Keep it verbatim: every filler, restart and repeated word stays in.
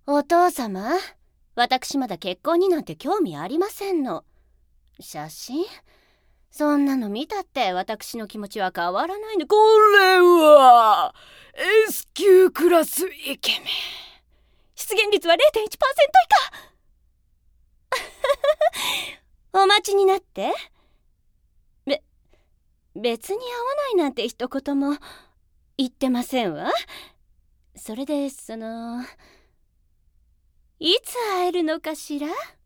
お父様、私まだ結婚になんて興味ありませんの。写真？そんなの見たって私の気持ちは変わらないの。 これは S 級クラスイケメン。 出現率は れいてんいちパーセント 以下。お待ちになって。べ、別に会わないなんて一言も言ってませんわ。それで、その、いつ会えるのかしら？